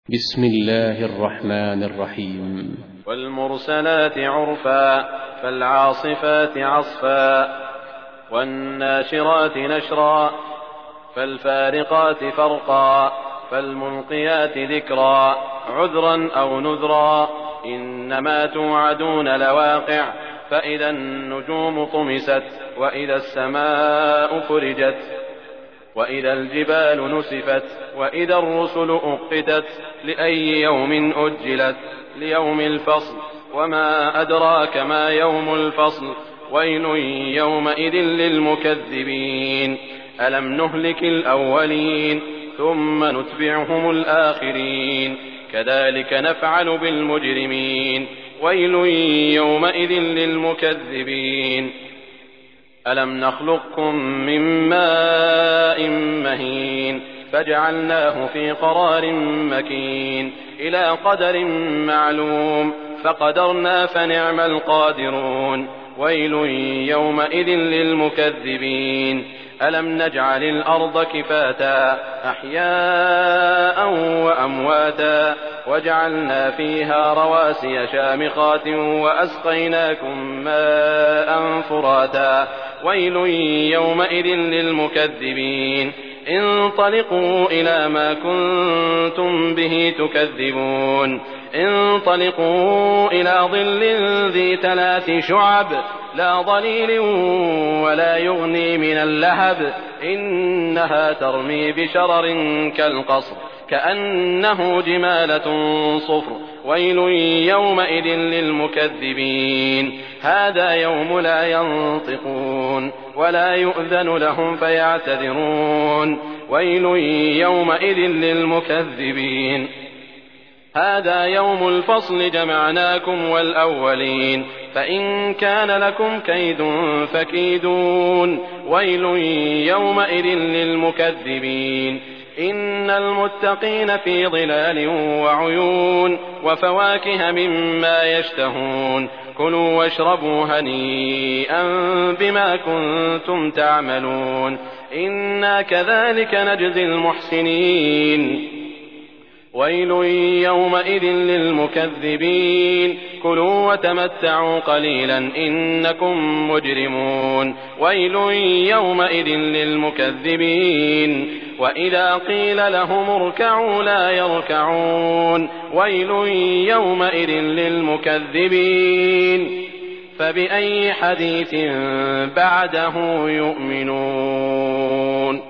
بسم الله الرحمن الرحيم. والمرسلات عرفا فالعاصفات عصفا والناشرات نشرا فالفارقات فرقا فالملقيات ذكرا عذرا أو نذرا إنما توعدون لواقع فإذا النجوم طمست وإذا السماء فرجت وإذا الجبال نسفت وإذا الرسل أقتت لأي يوم أجلت ليوم الفصل وما أدراك ما يوم الفصل ويل يومئذ للمكذبين ألم نهلك الأولين ثم نتبعهم الآخرين كذلك نفعل بالمجرمين ويل يومئذ للمكذبين ألم نخلقكم من ماء مهين فجعلناه في قرار مكين إلى قدر معلوم فقدرنا فنعم القادرون ويل يومئذ للمكذبين ألم نجعل الأرض كفاتا أحياء وأمواتا وجعلنا فيها رواسي شامخات وأسقيناكم ماء فراتا ويل يومئذ للمكذبين انطلقوا إلى ما كنتم به تكذبون انطلقوا إلى ظل ذي 3 شعب لا ظليل ولا يغني من اللهب إنها ترمي بشرر كالقصر كأنه جمالة صفر ويل يومئذ للمكذبين هذا يوم لا ينطقون ولا يؤذن لهم فيعتذرون ويل يومئذ للمكذبين هذا يوم الفصل جمعناكم والأولين فإن كان لكم كيد فكيدون ويل يومئذ للمكذبين إن المتقين في ظلال وعيون وفواكه مما يشتهون كلوا واشربوا هنيئا بما كنتم تعملون إنا كذلك نجزي المحسنين ويل يومئذ للمكذبين كلوا وتمتعوا قليلا إنكم مجرمون ويل يومئذ للمكذبين وإذا قيل لهم اركعوا لا يركعون ويل يومئذ للمكذبين فبأي حديث بعده يؤمنون.